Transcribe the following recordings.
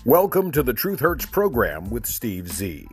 Welcome to the Truth Hurts program with Steve Z.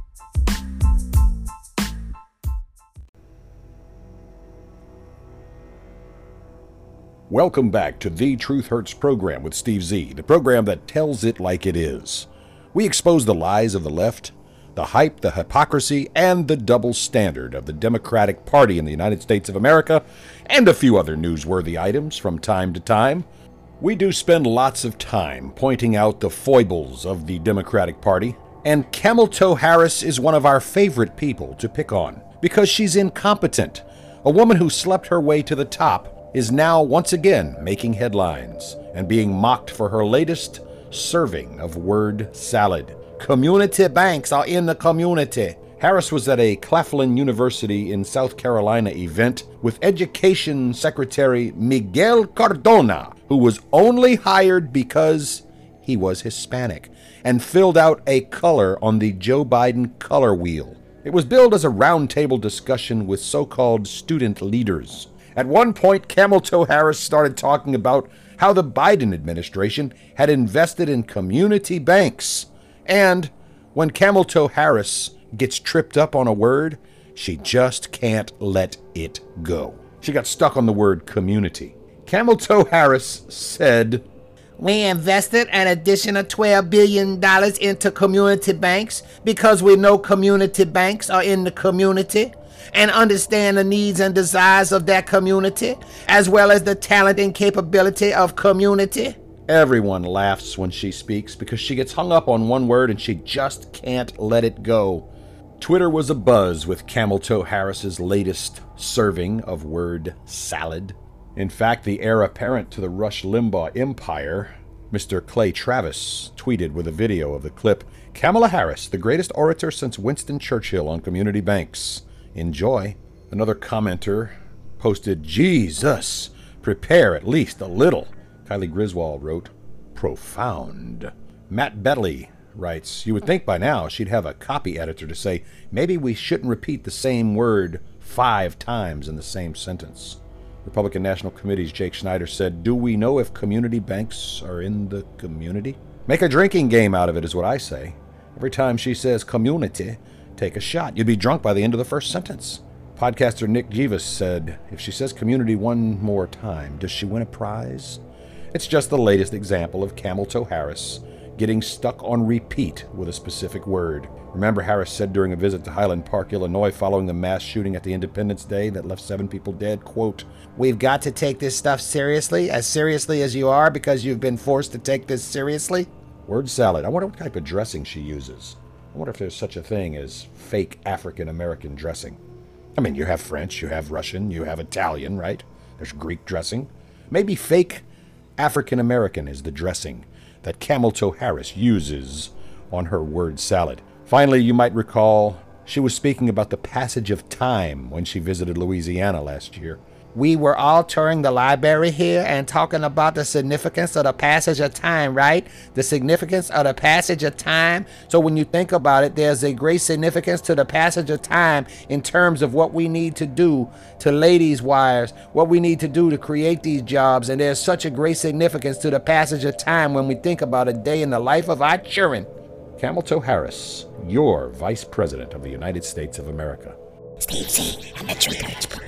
Welcome back to the Truth Hurts program with Steve Z, the program that tells it like it is. We expose the lies of the left, the hype, the hypocrisy, and the double standard of the Democratic Party in the United States of America, and a few other newsworthy items from time to time. We do spend lots of time pointing out the foibles of the Democratic Party, and Camel Toe Harris is one of our favorite people to pick on because she's incompetent. A woman who slept her way to the top is now once again making headlines and being mocked for her latest serving of word salad. Community banks are in the community. Harris was at a Claflin University in South Carolina event with Education Secretary Miguel Cardona, who was only hired because he was Hispanic and filled out a color on the Joe Biden color wheel. It was billed as a roundtable discussion with so-called student leaders. At one point, Camel Toe Harris started talking about how the Biden administration had invested in community banks. And when Camel Toe Harris gets tripped up on a word, she just can't let it go. She got stuck on the word community. Camel Toe Harris said, "We invested an additional $12 billion into community banks because we know community banks are in the community and understand the needs and desires of that community, as well as the talent and capability of community." Everyone laughs when she speaks because she gets hung up on one word and she just can't let it go. Twitter was abuzz with Camel Toe Harris's latest serving of word salad. In fact, the heir apparent to the Rush Limbaugh empire, Mr. Clay Travis, tweeted with a video of the clip, "Kamala Harris, the greatest orator since Winston Churchill on community banks. Enjoy." Another commenter posted, "Jesus, prepare at least a little." Kylie Griswold wrote, "Profound." Matt Bedley writes, "You would think by now she'd have a copy editor to say, maybe we shouldn't repeat the same word 5 times in the same sentence." Republican National Committee's Jake Schneider said, "Do we know if community banks are in the community?" Make a drinking game out of it is what I say. Every time she says community, take a shot. You'd be drunk by the end of the first sentence. Podcaster Nick Jivas said, "If she says community one more time, does she win a prize?" It's just the latest example of Camel Toe Harris getting stuck on repeat with a specific word. Remember, Harris said during a visit to Highland Park, Illinois, following the mass shooting at the Independence Day that left 7 people dead, quote, "We've got to take this stuff seriously as you are because you've been forced to take this seriously." Word salad. I wonder what type of dressing she uses. I wonder if there's such a thing as fake African-American dressing. I mean, you have French, you have Russian, you have Italian, right? There's Greek dressing. Maybe fake African-American is the dressing that Camel Toe Harris uses on her word salad. Finally, you might recall she was speaking about the passage of time when she visited Louisiana last year. "We were all touring the library here and talking about the significance of the passage of time, right? The significance of the passage of time. So when you think about it, there's a great significance to the passage of time in terms of what we need to do to lay these wires, what we need to do to create these jobs. And there's such a great significance to the passage of time when we think about a day in the life of our children." Camel Toe Harris, your Vice President of the United States of America. Steve Z and the Truth Hurts program.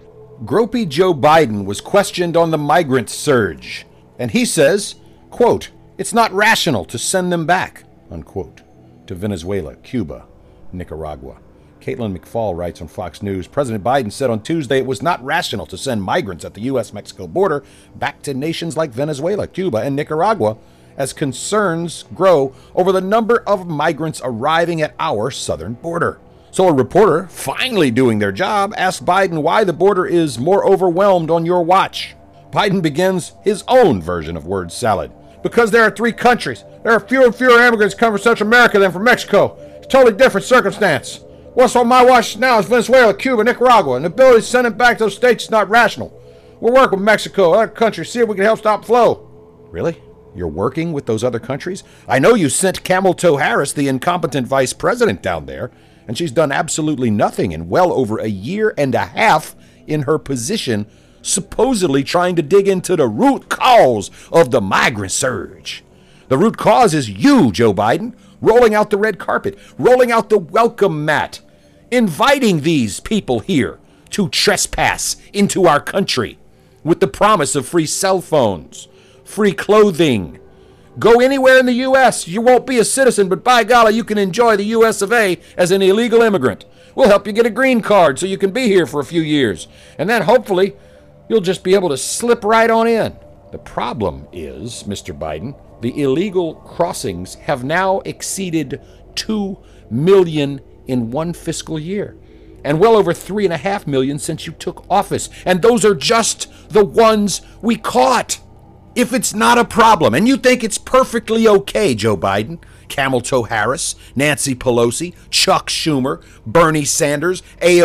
Gropey Joe Biden was questioned on the migrant surge, and he says, quote, "It's not rational to send them back," unquote, to Venezuela, Cuba, Nicaragua. Caitlin McFall writes on Fox News, "President Biden said on Tuesday it was not rational to send migrants at the U.S.-Mexico border back to nations like Venezuela, Cuba, and Nicaragua as concerns grow over the number of migrants arriving at our southern border." So a reporter, finally doing their job, asked Biden why the border is more overwhelmed on your watch. Biden begins his own version of word salad. "Because there are 3 countries. There are fewer and fewer immigrants come from Central America than from Mexico. It's a totally different circumstance. What's on my watch now is Venezuela, Cuba, Nicaragua, and the ability to send them back to those states is not rational. We're working with Mexico, other countries, see if we can help stop flow." Really? You're working with those other countries? I know you sent Camel Toe Harris, the incompetent vice president, down there, and she's done absolutely nothing in well over a year and a half in her position, supposedly trying to dig into the root cause of the migrant surge. The root cause is you, Joe Biden, rolling out the red carpet, rolling out the welcome mat, inviting these people here to trespass into our country with the promise of free cell phones, free clothing. Go anywhere in the U.S. You won't be a citizen, but by golly, you can enjoy the U.S. of A. as an illegal immigrant. We'll help you get a green card so you can be here for a few years. And then hopefully you'll just be able to slip right on in. The problem is, Mr. Biden, the illegal crossings have now exceeded 2 million in one fiscal year, and well over 3.5 million since you took office. And those are just the ones we caught. If it's not a problem, and you think it's perfectly okay, Joe Biden, Camel Toe Harris, Nancy Pelosi, Chuck Schumer, Bernie Sanders,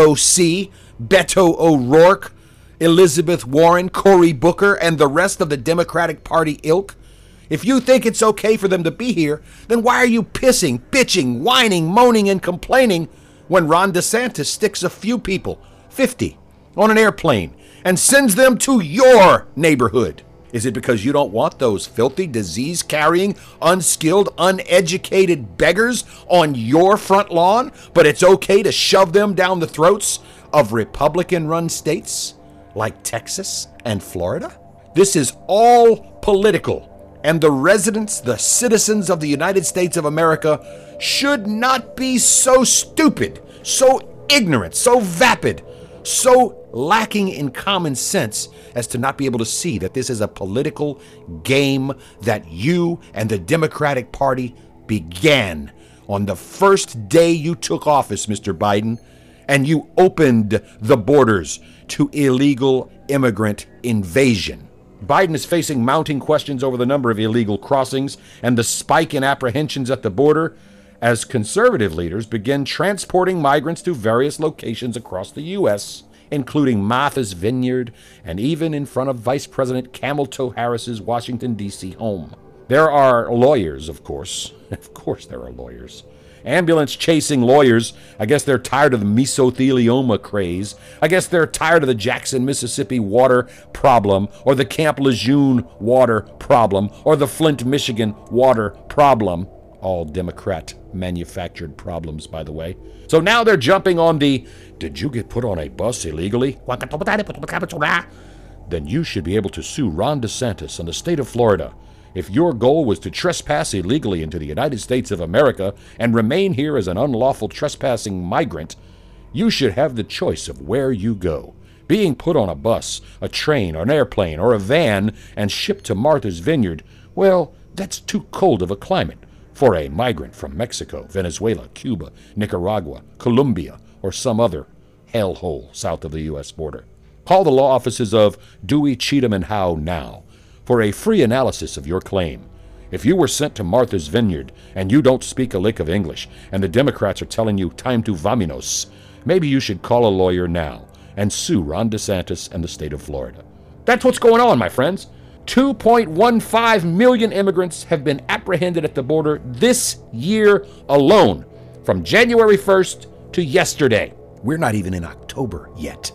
AOC, Beto O'Rourke, Elizabeth Warren, Cory Booker, and the rest of the Democratic Party ilk, if you think it's okay for them to be here, then why are you pissing, bitching, whining, moaning, and complaining when Ron DeSantis sticks a few people, 50, on an airplane and sends them to your neighborhood? Is it because you don't want those filthy, disease-carrying, unskilled, uneducated beggars on your front lawn, but it's okay to shove them down the throats of Republican-run states like Texas and Florida? This is all political, and the residents, the citizens of the United States of America, should not be so stupid, so ignorant, so vapid, so lacking in common sense as to not be able to see that this is a political game that you and the Democratic Party began on the first day you took office, Mr. Biden, and you opened the borders to illegal immigrant invasion. Biden is facing mounting questions over the number of illegal crossings and the spike in apprehensions at the border as conservative leaders begin transporting migrants to various locations across the U.S., including Martha's Vineyard and even in front of Vice President Camel Toe Harris's Washington, D.C. home. There are lawyers, of course. Of course there are lawyers. Ambulance-chasing lawyers. I guess they're tired of the mesothelioma craze. I guess they're tired of the Jackson, Mississippi water problem, or the Camp Lejeune water problem, or the Flint, Michigan water problem. All Democrat-manufactured problems, by the way. So now they're jumping on the, did you get put on a bus illegally? Then you should be able to sue Ron DeSantis and the state of Florida. If your goal was to trespass illegally into the United States of America and remain here as an unlawful trespassing migrant, you should have the choice of where you go. Being put on a bus, a train, or an airplane, or a van and shipped to Martha's Vineyard, well, that's too cold of a climate for a migrant from Mexico, Venezuela, Cuba, Nicaragua, Colombia, or some other hellhole south of the U.S. border. Call the law offices of Dewey, Cheatham, and Howe now for a free analysis of your claim. If you were sent to Martha's Vineyard and you don't speak a lick of English and the Democrats are telling you time to vaminos, maybe you should call a lawyer now and sue Ron DeSantis and the state of Florida. That's what's going on, my friends. 2.15 million immigrants have been apprehended at the border this year alone, from January 1st to yesterday. We're not even in October yet.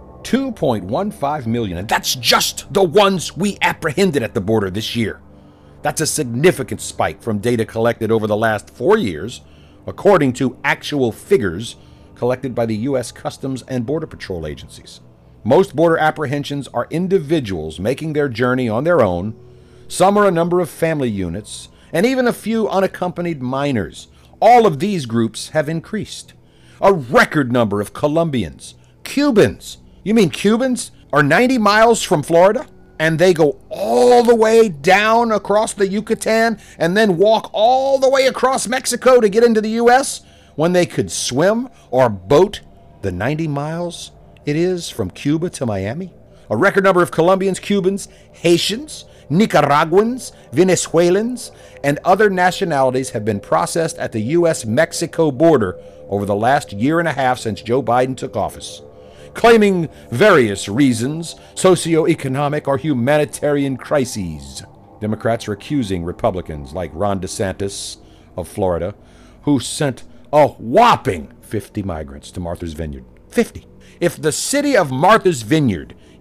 2.15 million, and that's just the ones we apprehended at the border this year. That's a significant spike from data collected over the last 4 years, according to actual figures collected by the U.S. Customs and Border Patrol agencies. Most border apprehensions are individuals making their journey on their own. Some are a number of family units, and even a few unaccompanied minors. All of these groups have increased. A record number of Colombians, Cubans. You mean Cubans are 90 miles from Florida, and they go all the way down across the Yucatan and then walk all the way across Mexico to get into the U.S. when they could swim or boat the 90 miles it is from Cuba to Miami? A record number of Colombians, Cubans, Haitians, Nicaraguans, Venezuelans, and other nationalities have been processed at the U.S.-Mexico border over the last year and a half since Joe Biden took office, claiming various reasons, socioeconomic or humanitarian crises. Democrats are accusing Republicans like Ron DeSantis of Florida, who sent a whopping 50 migrants to Martha's Vineyard. 50. If the city of Martha's Vineyard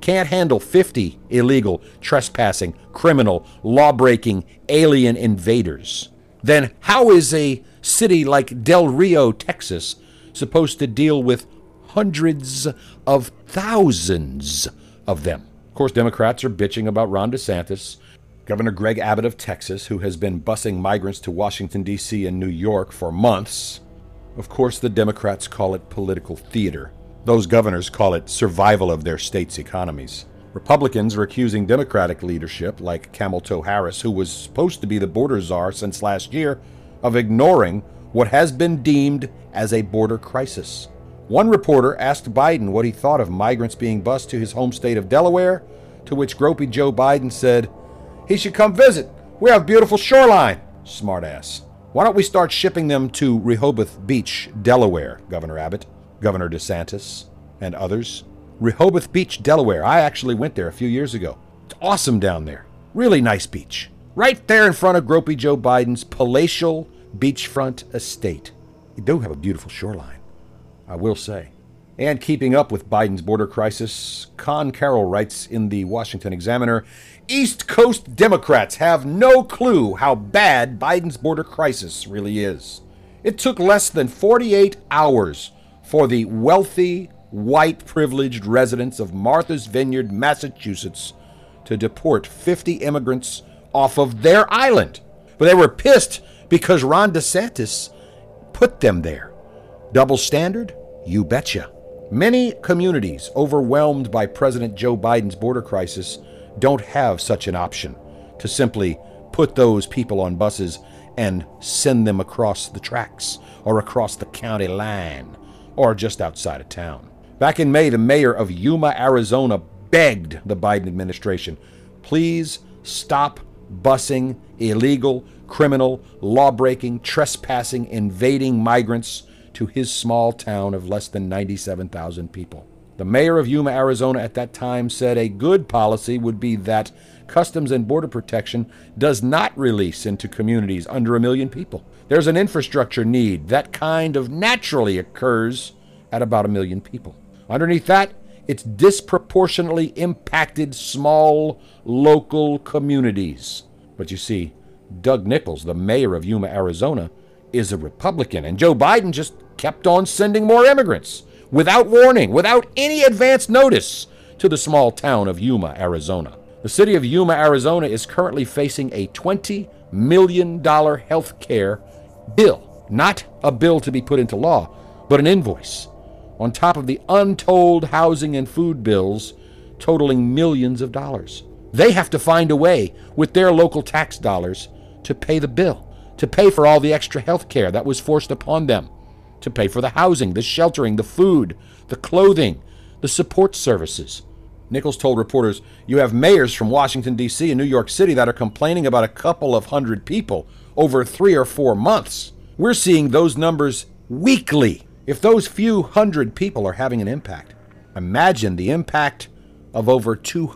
can't handle 50 illegal, trespassing, criminal, law-breaking, alien invaders, then how is a city like Del Rio, Texas, supposed to deal with hundreds of thousands of them? Of course, Democrats are bitching about Ron DeSantis, Governor Greg Abbott of Texas, who has been busing migrants to Washington, D.C. and New York for months. Of course, the Democrats call it political theater. Those governors call it survival of their states' economies. Republicans are accusing Democratic leadership, like Kamala Harris, who was supposed to be the border czar since last year, of ignoring what has been deemed as a border crisis. One reporter asked Biden what he thought of migrants being bused to his home state of Delaware, to which gropey Joe Biden said, "He should come visit. We have a beautiful shoreline." Smartass. Why don't we start shipping them to Rehoboth Beach, Delaware, Governor Abbott, Governor DeSantis, and others? Rehoboth Beach, Delaware. I actually went there a few years ago. It's awesome down there. Really nice beach. Right there in front of gropey Joe Biden's palatial beachfront estate. You do have a beautiful shoreline, I will say. And keeping up with Biden's border crisis, Con Carroll writes in the Washington Examiner, East Coast Democrats have no clue how bad Biden's border crisis really is. It took less than 48 hours for the wealthy, white, privileged residents of Martha's Vineyard, Massachusetts, to deport 50 immigrants off of their island. But they were pissed because Ron DeSantis put them there. Double standard? You betcha. Many communities overwhelmed by President Joe Biden's border crisis don't have such an option to simply put those people on buses and send them across the tracks or across the county line or just outside of town. Back in May, the mayor of Yuma, Arizona begged the Biden administration, please stop busing illegal, criminal, law-breaking, trespassing, invading migrants to his small town of less than 97,000 people. The mayor of Yuma, Arizona at that time said a good policy would be that Customs and Border Protection does not release into communities under 1 million people. There's an infrastructure need. That kind of naturally occurs at about 1 million people. Underneath that, it's disproportionately impacted small local communities. But you see, Doug Nichols, the mayor of Yuma, Arizona, is a Republican, and Joe Biden just kept on sending more immigrants without warning, without any advance notice to the small town of Yuma, Arizona. The city of Yuma, Arizona is currently facing a $20 million health care bill. Not a bill to be put into law, but an invoice, on top of the untold housing and food bills totaling millions of dollars. They have to find a way with their local tax dollars to pay the bill, to pay for all the extra health care that was forced upon them, to pay for the housing, the sheltering, the food, the clothing, the support services. Nichols told reporters, you have mayors from Washington, D.C. and New York City that are complaining about a couple of hundred people over 3 or 4 months. We're seeing those numbers weekly. If those few hundred people are having an impact, imagine the impact of over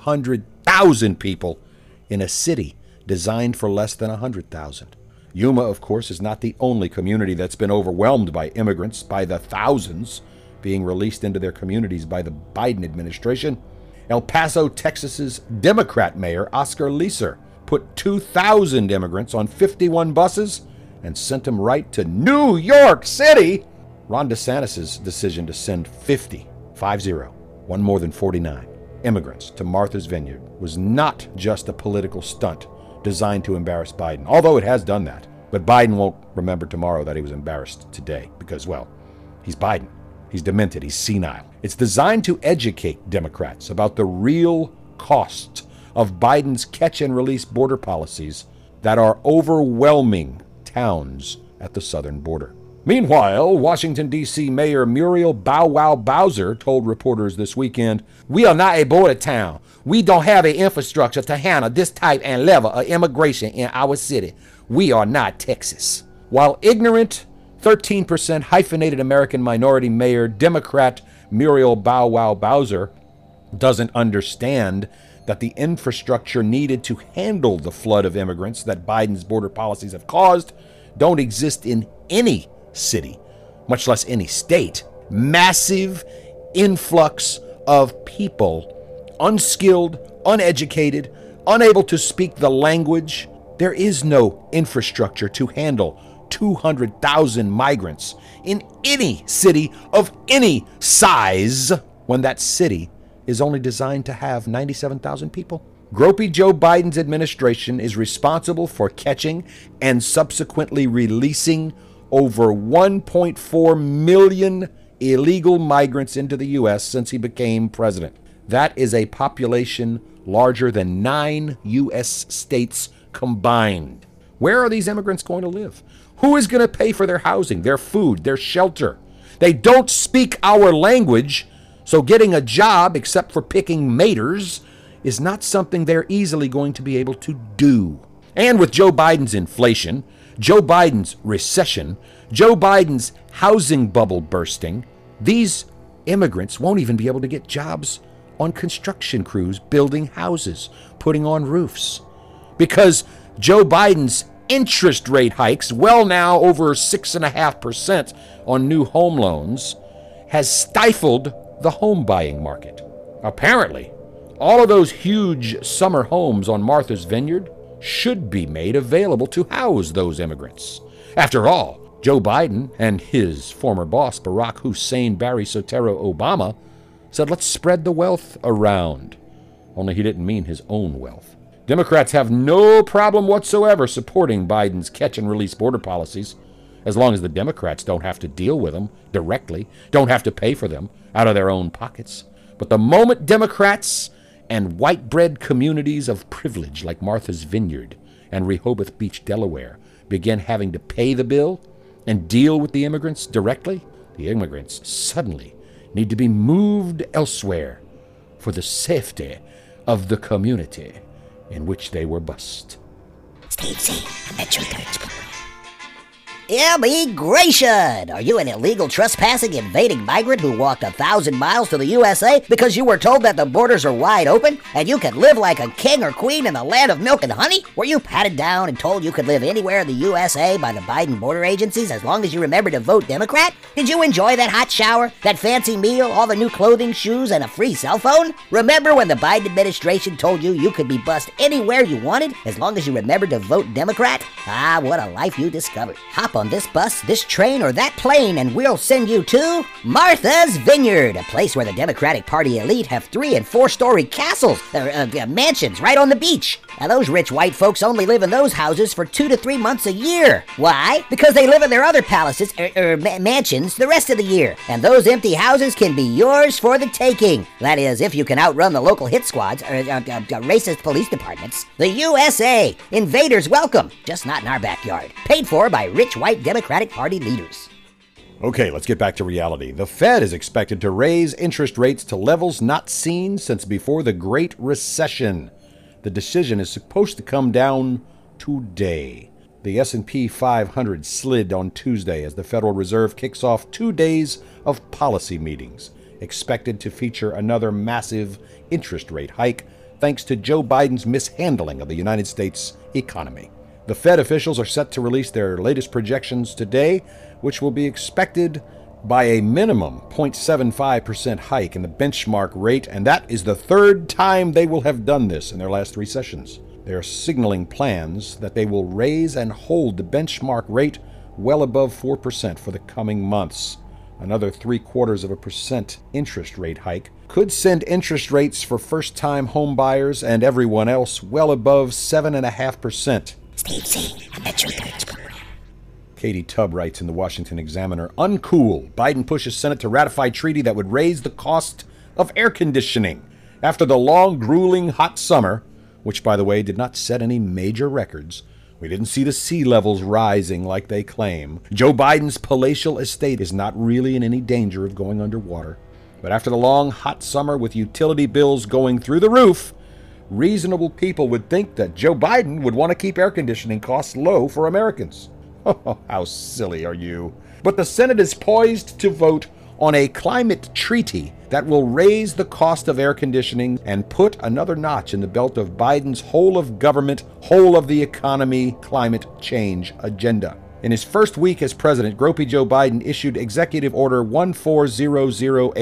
200,000 people in a city designed for less than 100,000. Yuma, of course, is not the only community that's been overwhelmed by immigrants, by the thousands being released into their communities by the Biden administration. El Paso, Texas's Democrat mayor, Oscar Leeser, put 2,000 immigrants on 51 buses and sent them right to New York City. Ron DeSantis' decision to send 50, one more than 49, immigrants to Martha's Vineyard was not just a political stunt designed to embarrass Biden, although it has done that. But Biden won't remember tomorrow that he was embarrassed today because, well, he's Biden. He's demented. He's senile. It's designed to educate Democrats about the real cost of Biden's catch-and-release border policies that are overwhelming towns at the southern border. Meanwhile, Washington, D.C. Mayor Muriel Bow Wow Bowser told reporters this weekend, we are not a border town. We don't have an infrastructure to handle this type and level of immigration in our city. We are not Texas. While ignorant, 13% hyphenated American minority mayor, Democrat Muriel Bow Wow Bowser doesn't understand that the infrastructure needed to handle the flood of immigrants that Biden's border policies have caused don't exist in any city, much less any state. Massive influx of people unskilled, uneducated, unable to speak the language. There is no infrastructure to handle 200,000 migrants in any city of any size when that city is only designed to have 97,000 people. Gropey Joe Biden's administration is responsible for catching and subsequently releasing over 1.4 million illegal migrants into the U.S. since he became president. That is a population larger than 9 U.S. states combined. Where are these immigrants going to live? Who is going to pay for their housing, their food, their shelter? They don't speak our language, so getting a job, except for picking maters, is not something they're easily going to be able to do. And with Joe Biden's inflation, Joe Biden's recession, Joe Biden's housing bubble bursting, these immigrants won't even be able to get jobs on construction crews building houses, putting on roofs. Because Joe Biden's interest rate hikes, well now over 6.5% on new home loans, has stifled the home buying market. Apparently, all of those huge summer homes on Martha's Vineyard should be made available to house those immigrants. After all, Joe Biden and his former boss, Barack Hussein Barry Soetoro Obama, said let's spread the wealth around. Only he didn't mean his own wealth. Democrats have no problem whatsoever supporting Biden's catch-and-release border policies, as long as the Democrats don't have to deal with them directly, don't have to pay for them out of their own pockets. But the moment Democrats and white-bread communities of privilege like Martha's Vineyard and Rehoboth Beach, Delaware, begin having to pay the bill and deal with the immigrants directly, the immigrants suddenly need to be moved elsewhere for the safety of the community in which they were bused. Steve Z, Metro Thirds Program. Immigration! Are you an illegal trespassing, invading migrant who walked 1,000 miles to the USA because you were told that the borders are wide open and you could live like a king or queen in the land of milk and honey? Were you patted down and told you could live anywhere in the USA by the Biden border agencies as long as you remember to vote Democrat? Did you enjoy that hot shower, that fancy meal, all the new clothing, shoes, and a free cell phone? Remember when the Biden administration told you you could be bussed anywhere you wanted as long as you remembered to vote Democrat? Ah, what a life you discovered. Hop on this bus, this train, or that plane, and we'll send you to Martha's Vineyard, a place where the Democratic Party elite have 3- and 4-story castles, mansions right on the beach. Now, those rich white folks only live in those houses for 2 to 3 months a year. Why? Because they live in their other palaces, mansions, the rest of the year. And those empty houses can be yours for the taking. That is, if you can outrun the local hit squads, racist police departments. The USA. Invaders welcome, just not in our backyard. Paid for by rich white Democratic Party leaders. Okay, let's get back to reality. The Fed is expected to raise interest rates to levels not seen since before the Great Recession. The decision is supposed to come down today. The S&P 500 slid on Tuesday as the Federal Reserve kicks off 2 days of policy meetings, expected to feature another massive interest rate hike thanks to Joe Biden's mishandling of the United States economy. The Fed officials are set to release their latest projections today, which will be expected by a minimum 0.75% hike in the benchmark rate, and that is the third time they will have done this in their last 3 sessions. They are signaling plans that they will raise and hold the benchmark rate well above 4% for the coming months. Another 0.75% interest rate hike could send interest rates for first-time home buyers and everyone else well above 7.5%. Steve Z, Metro Thirds Program. Katie Tubb writes in the Washington Examiner, uncool. Biden pushes Senate to ratify treaty that would raise the cost of air conditioning. After the long, grueling, hot summer, which, by the way, did not set any major records, we didn't see the sea levels rising like they claim. Joe Biden's palatial estate is not really in any danger of going underwater. But after the long, hot summer with utility bills going through the roof, reasonable people would think that Joe Biden would want to keep air conditioning costs low for Americans. Oh, how silly are you? But the Senate is poised to vote on a climate treaty that will raise the cost of air conditioning and put another notch in the belt of Biden's whole of government, whole of the economy climate change agenda. In his first week as president, Gropey Joe Biden issued Executive Order 14008,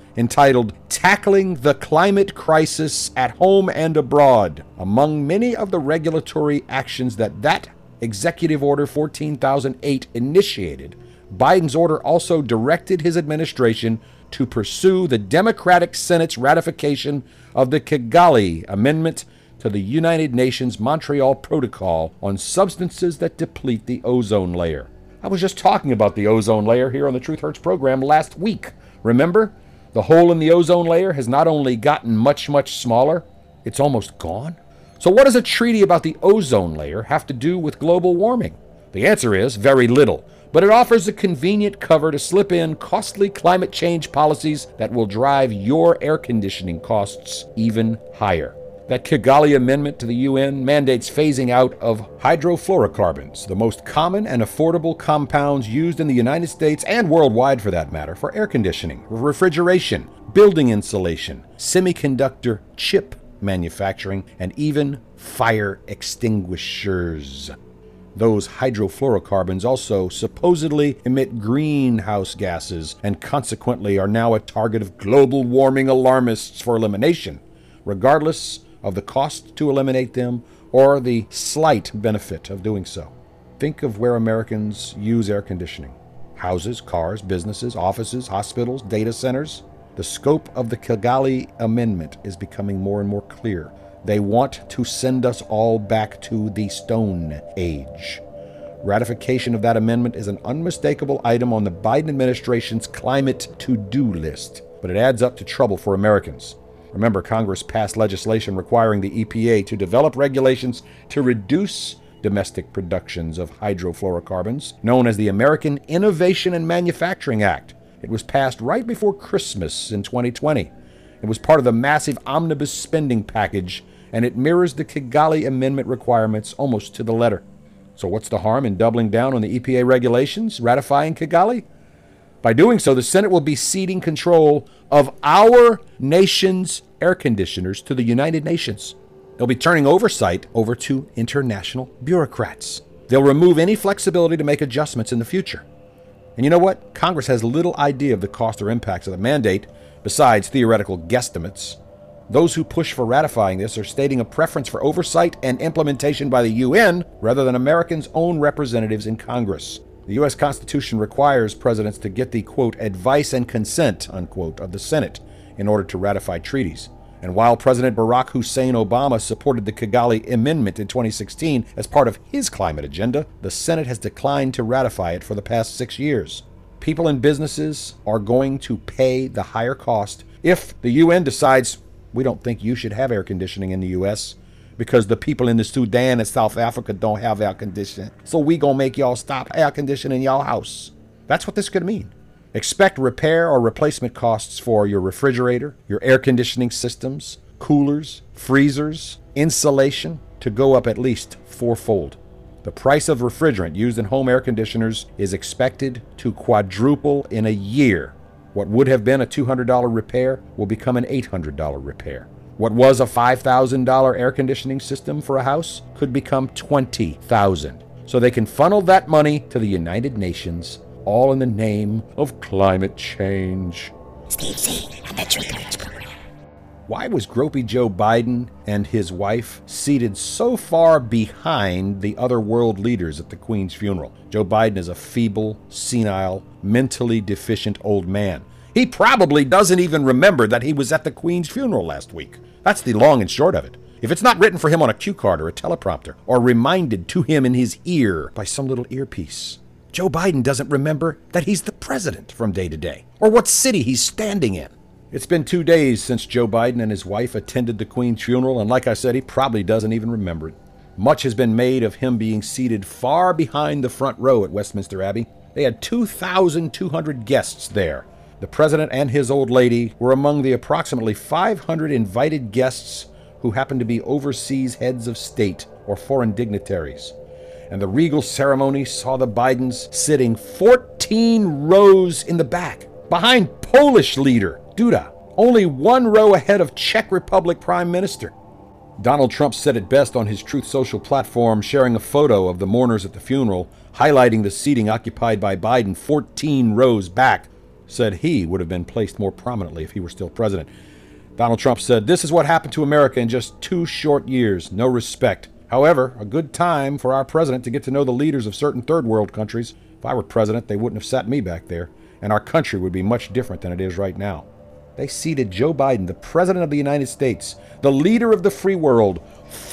entitled Tackling the Climate Crisis at Home and Abroad. Among many of the regulatory actions that Executive Order 14,008 initiated, Biden's order also directed his administration to pursue the Democratic Senate's ratification of the Kigali Amendment to the United Nations Montreal Protocol on substances that deplete the ozone layer. I was just talking about the ozone layer here on the Truth Hurts program last week. Remember? The hole in the ozone layer has not only gotten much, much smaller, it's almost gone. So what does a treaty about the ozone layer have to do with global warming? The answer is very little, but it offers a convenient cover to slip in costly climate change policies that will drive your air conditioning costs even higher. That Kigali Amendment to the UN mandates phasing out of hydrofluorocarbons, the most common and affordable compounds used in the United States and worldwide for that matter, for air conditioning, refrigeration, building insulation, semiconductor chip manufacturing, and even fire extinguishers. Those hydrofluorocarbons also supposedly emit greenhouse gases and consequently are now a target of global warming alarmists for elimination, regardless of the cost to eliminate them or the slight benefit of doing so. Think of where Americans use air conditioning. Houses, cars, businesses, offices, hospitals, data centers. The scope of the Kigali Amendment is becoming more and more clear. They want to send us all back to the Stone Age. Ratification of that amendment is an unmistakable item on the Biden administration's climate to-do list, but it adds up to trouble for Americans. Remember, Congress passed legislation requiring the EPA to develop regulations to reduce domestic productions of hydrofluorocarbons, known as the American Innovation and Manufacturing Act. It was passed right before Christmas in 2020. It was part of the massive omnibus spending package, and it mirrors the Kigali Amendment requirements almost to the letter. So what's the harm in doubling down on the EPA regulations, ratifying Kigali? By doing so, the Senate will be ceding control of our nation's air conditioners to the United Nations. They'll be turning oversight over to international bureaucrats. They'll remove any flexibility to make adjustments in the future. And you know what? Congress has little idea of the cost or impacts of the mandate, besides theoretical guesstimates. Those who push for ratifying this are stating a preference for oversight and implementation by the UN rather than Americans' own representatives in Congress. The U.S. Constitution requires presidents to get the, quote, advice and consent, unquote, of the Senate in order to ratify treaties. And while President Barack Hussein Obama supported the Kigali Amendment in 2016 as part of his climate agenda, the Senate has declined to ratify it for the past 6 years. People and businesses are going to pay the higher cost if the UN decides we don't think you should have air conditioning in the U.S. because the people in the Sudan and South Africa don't have air conditioning. So we gonna make y'all stop air conditioning y'all house. That's what this could mean. Expect repair or replacement costs for your refrigerator, your air conditioning systems, coolers, freezers, insulation to go up at least fourfold. The price of refrigerant used in home air conditioners is expected to quadruple in a year. What would have been a $200 repair will become an $800 repair. What was a $5,000 air conditioning system for a house could become $20,000. So they can funnel that money to the United Nations, all in the name of climate change. Steve Z and the Truth Hurts program. Why was Gropey Joe Biden and his wife seated so far behind the other world leaders at the Queen's funeral? Joe Biden is a feeble, senile, mentally deficient old man. He probably doesn't even remember that he was at the Queen's funeral last week. That's the long and short of it. If it's not written for him on a cue card or a teleprompter, or reminded to him in his ear by some little earpiece, Joe Biden doesn't remember that he's the president from day to day, or what city he's standing in. It's been 2 days since Joe Biden and his wife attended the Queen's funeral, and like I said, he probably doesn't even remember it. Much has been made of him being seated far behind the front row at Westminster Abbey. They had 2,200 guests there. The president and his old lady were among the approximately 500 invited guests who happened to be overseas heads of state or foreign dignitaries. And the regal ceremony saw the Bidens sitting 14 rows in the back, behind Polish leader Duda, only 1 row ahead of Czech Republic Prime Minister. Donald Trump said it best on his Truth Social platform, sharing a photo of the mourners at the funeral, highlighting the seating occupied by Biden 14 rows back. said he would have been placed more prominently if he were still president. Donald Trump said, "This is what happened to America in just 2 short years. No respect. However, a good time for our president to get to know the leaders of certain third world countries. If I were president, they wouldn't have sat me back there, and our country would be much different than it is right now." They seated Joe Biden, the president of the United States, the leader of the free world,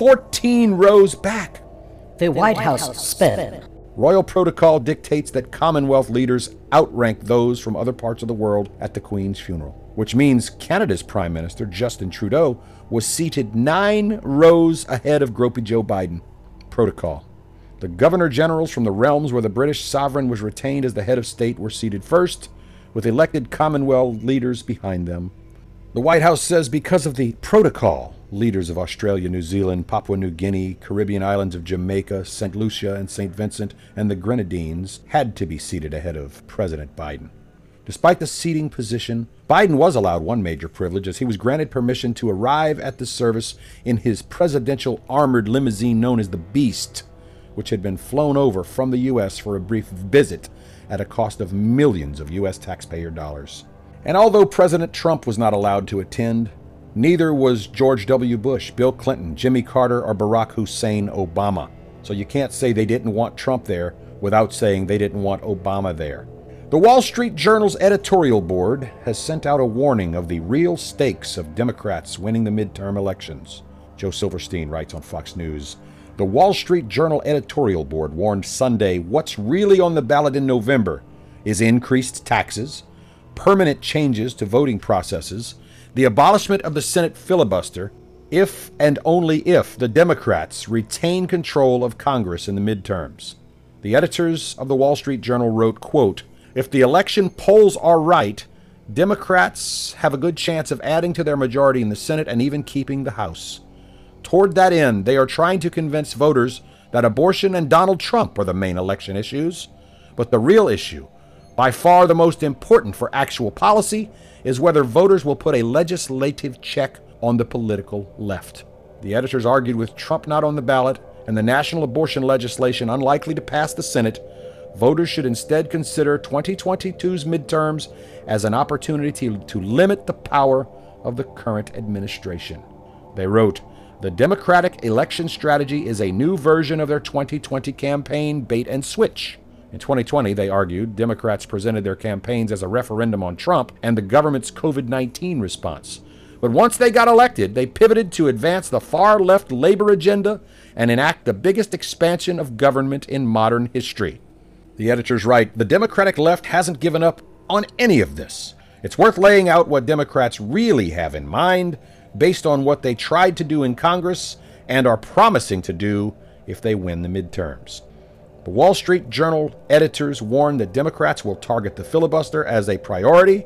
14 rows back. The White House spin. Royal protocol dictates that Commonwealth leaders outrank those from other parts of the world at the Queen's funeral, which means Canada's Prime Minister, Justin Trudeau, was seated 9 rows ahead of Gropey Joe Biden. Protocol. The Governor-Generals from the realms where the British sovereign was retained as the head of state were seated first, with elected Commonwealth leaders behind them. The White House says because of the protocol, leaders of Australia, New Zealand, Papua New Guinea, Caribbean islands of Jamaica, St. Lucia, and St. Vincent, and the Grenadines had to be seated ahead of President Biden. Despite the seating position, Biden was allowed one major privilege as he was granted permission to arrive at the service in his presidential armored limousine known as the Beast, which had been flown over from the U.S. for a brief visit at a cost of millions of U.S. taxpayer dollars. And although President Trump was not allowed to attend, neither was George W. Bush, Bill Clinton, Jimmy Carter, or Barack Hussein Obama. So you can't say they didn't want Trump there without saying they didn't want Obama there. The Wall Street Journal's editorial board has sent out a warning of the real stakes of Democrats winning the midterm elections. Joe Silverstein writes on Fox News, "The Wall Street Journal editorial board warned Sunday what's really on the ballot in November is increased taxes, permanent changes to voting processes, the abolishment of the Senate filibuster, if and only if the Democrats retain control of Congress in the midterms." The editors of the Wall Street Journal wrote, quote, "If the election polls are right, Democrats have a good chance of adding to their majority in the Senate and even keeping the House. Toward that end, they are trying to convince voters that abortion and Donald Trump are the main election issues. But the real issue, by far the most important for actual policy, is whether voters will put a legislative check on the political left." The editors argued with Trump not on the ballot and the national abortion legislation unlikely to pass the Senate, voters should instead consider 2022's midterms as an opportunity to limit the power of the current administration. They wrote, "The Democratic election strategy is a new version of their 2020 campaign bait and switch." In 2020, they argued, Democrats presented their campaigns as a referendum on Trump and the government's COVID-19 response. But once they got elected, they pivoted to advance the far-left labor agenda and enact the biggest expansion of government in modern history. The editors write, "The Democratic left hasn't given up on any of this. It's worth laying out what Democrats really have in mind based on what they tried to do in Congress and are promising to do if they win the midterms." The Wall Street Journal editors warn that Democrats will target the filibuster as a priority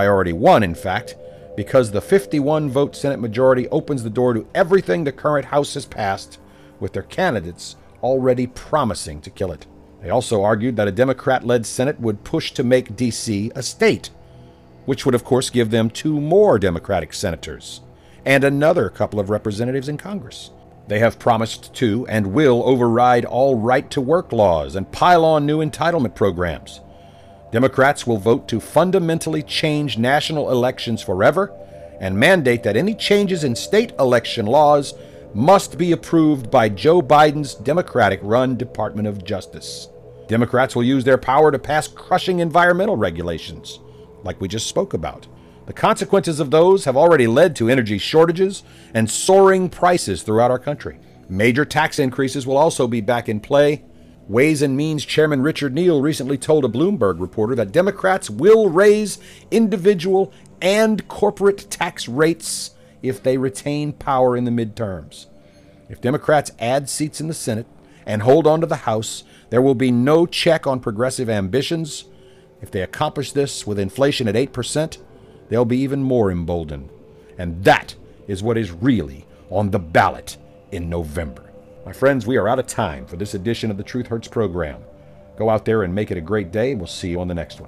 1 in fact, because the 51-vote Senate majority opens the door to everything the current House has passed, with their candidates already promising to kill it. They also argued that a Democrat-led Senate would push to make D.C. a state, which would of course give them 2 more Democratic senators and another couple of representatives in Congress. They have promised to and will override all right-to-work laws and pile on new entitlement programs. Democrats will vote to fundamentally change national elections forever and mandate that any changes in state election laws must be approved by Joe Biden's Democratic-run Department of Justice. Democrats will use their power to pass crushing environmental regulations, like we just spoke about. The consequences of those have already led to energy shortages and soaring prices throughout our country. Major tax increases will also be back in play. Ways and Means Chairman Richard Neal recently told a Bloomberg reporter that Democrats will raise individual and corporate tax rates if they retain power in the midterms. If Democrats add seats in the Senate and hold on to the House, there will be no check on progressive ambitions. If they accomplish this with inflation at 8%, they'll be even more emboldened. And that is what is really on the ballot in November. My friends, we are out of time for this edition of the Truth Hurts program. Go out there and make it a great day, and we'll see you on the next one.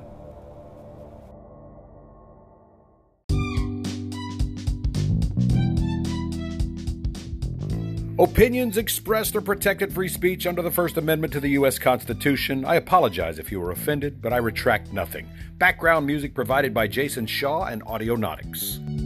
Opinions expressed are protected free speech under the First Amendment to the U.S. Constitution. I apologize if you were offended, but I retract nothing. Background music provided by Jason Shaw and Audionautics.